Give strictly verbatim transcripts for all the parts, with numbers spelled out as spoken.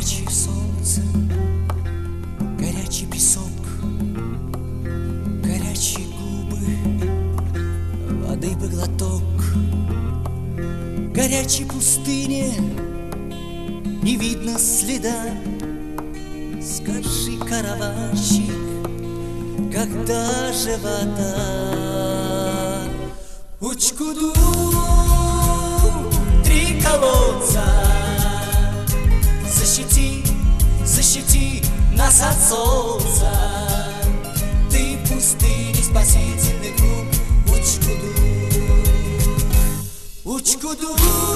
Горячее солнце, горячий песок, горячие губы, воды бы глоток. Горячей пустыне не видно следа. Скажи, караванщик, когда же вода? Учкуду, три колодца, защити, защити нас от солнца. Ты пустыни, спасительный круг. Учкуду, Учкуду,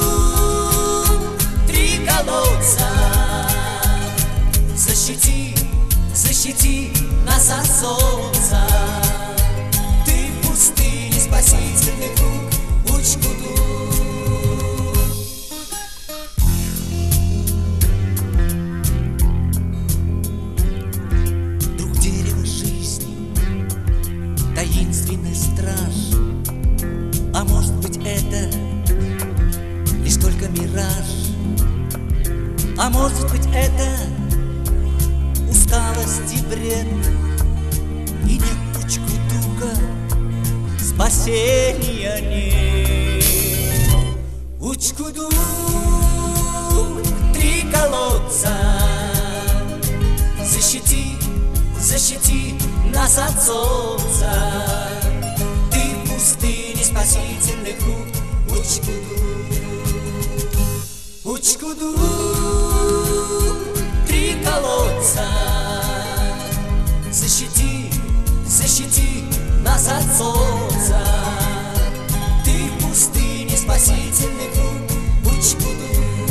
три колодца, защити, защити нас от солнца. Ты пустыни, спасительный круг. Учкуду. Друг дерева жизни, таинственный страж. А может быть, это лишь только мираж? А может быть, это усталость и бред? И нет Учкудука, спасения нет. Учкуду, три колодца, защити, защити нас от солнца. Ты в пустыне, спасительный круг. Учкуду, Учкуду, три колодца, защити, защити нас от солнца. Ты в пустыне, спасительный круг. Учкуду.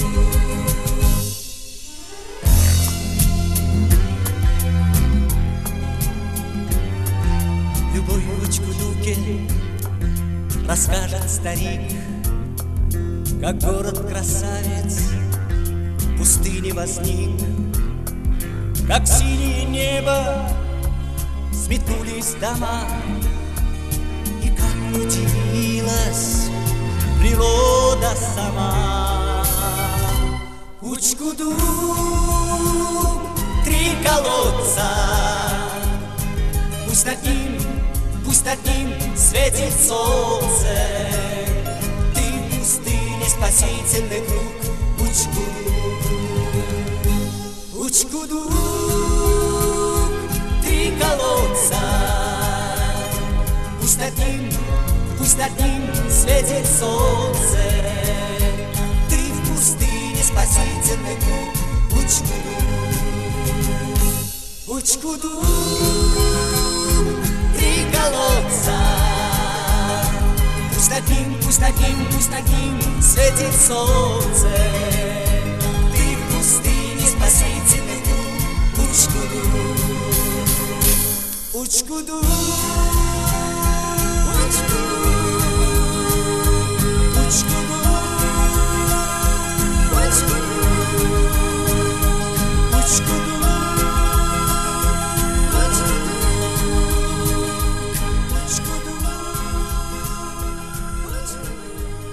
Любовь в Учкудуке расскажет старик, как город-красавец в пустыне возник, как синее небо сметнулись дома, и как удивилась природа сама. Учкуду, три колодца, пусть над ним, пусть над ним светит солнце. Ты в пустыне, спасительный круг. Учкуду, Учкуду, три колодца, пусть над ним, пусть над ним светит солнце. Ты в пустыне, спасительный круг. Учкуду, Учкуду, три колодца, пусть над ним, пусть над ним, пусть над ним светит солнце. Ты в пустыне, спасительный круг. Учкуду, Учкуду.